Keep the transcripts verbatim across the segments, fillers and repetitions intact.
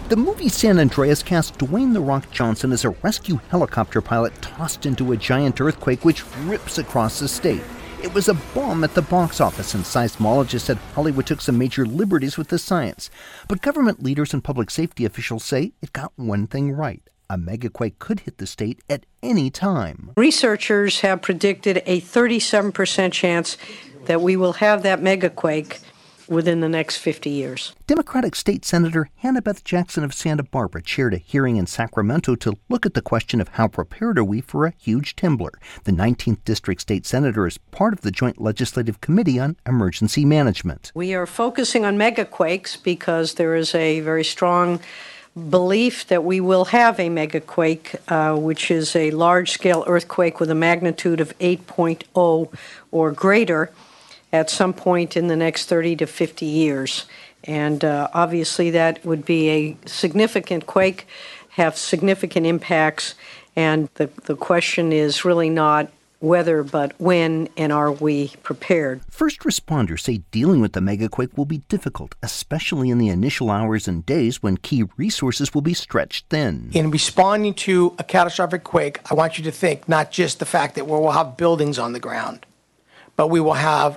The movie San Andreas cast Dwayne "The Rock" Johnson as a rescue helicopter pilot tossed into a giant earthquake which rips across the state. It was a bomb at the box office, and seismologists said Hollywood took some major liberties with the science. But government leaders and public safety officials say it got one thing right. A megaquake could hit the state at any time. Researchers have predicted a thirty-seven percent chance that we will have that megaquake within the next fifty years. Democratic State Senator Hannah Beth Jackson of Santa Barbara chaired a hearing in Sacramento to look at the question of how prepared are we for a huge Timbler. The nineteenth District State Senator is part of the Joint Legislative Committee on Emergency Management. We are focusing on megaquakes because there is a very strong belief that we will have a megaquake, uh, which is a large-scale earthquake with a magnitude of eight point oh or greater, at some point in the next thirty to fifty years. And uh, obviously that would be a significant quake, have significant impacts, and the, the question is really not whether, but when, and are we prepared? First responders say dealing with the megaquake will be difficult, especially in the initial hours and days when key resources will be stretched thin. In responding to a catastrophic quake, I want you to think not just the fact that we'll have buildings on the ground, but we will have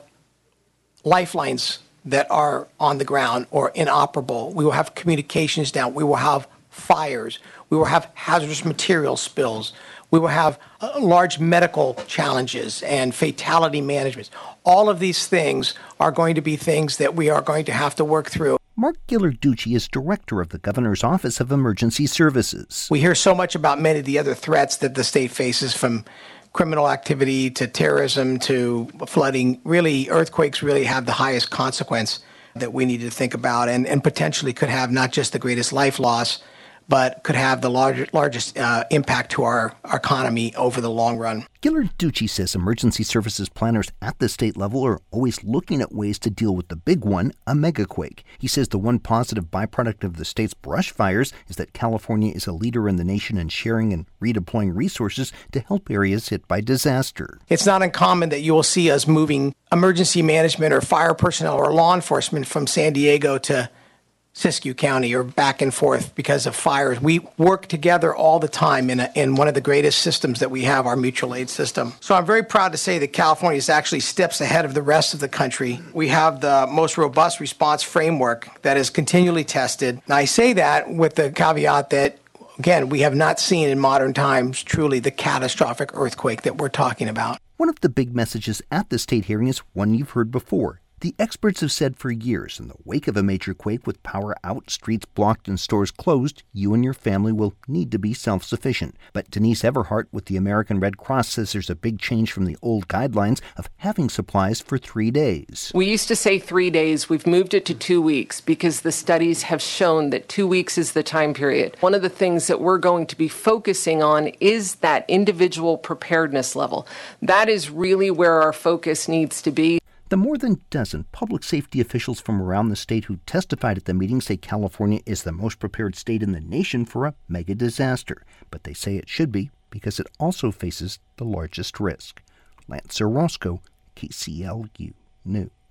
lifelines that are on the ground or inoperable. We will have communications down. We will have fires. We will have hazardous material spills. We will have uh, large medical challenges and fatality management. All of these things are going to be things that we are going to have to work through. Mark Ghilarducci is director of the Governor's Office of Emergency Services. We hear so much about many of the other threats that the state faces, from criminal activity to terrorism to flooding. Really, earthquakes really have the highest consequence that we need to think about, and, and potentially could have not just the greatest life loss, but could have the larger, largest uh, impact to our, our economy over the long run. Ghilarducci says emergency services planners at the state level are always looking at ways to deal with the big one, a megaquake. He says the one positive byproduct of the state's brush fires is that California is a leader in the nation in sharing and redeploying resources to help areas hit by disaster. It's not uncommon that you will see us moving emergency management or fire personnel or law enforcement from San Diego to Siskiyou County or back and forth because of fires. We work together all the time in, a, in one of the greatest systems that we have, our mutual aid system. So I'm very proud to say that California is actually steps ahead of the rest of the country. We have the most robust response framework that is continually tested. And I say that with the caveat that, again, we have not seen in modern times truly the catastrophic earthquake that we're talking about. One of the big messages at the state hearing is one you've heard before. The experts have said for years, in the wake of a major quake with power out, streets blocked, and stores closed, you and your family will need to be self-sufficient. But Denise Everhart with the American Red Cross says there's a big change from the old guidelines of having supplies for three days. We used to say three days. We've moved it to two weeks because the studies have shown that two weeks is the time period. One of the things that we're going to be focusing on is that individual preparedness level. That is really where our focus needs to be. The more than dozen public safety officials from around the state who testified at the meeting say California is the most prepared state in the nation for a mega disaster. But they say it should be because it also faces the largest risk. Lance Orozco, K C L U News.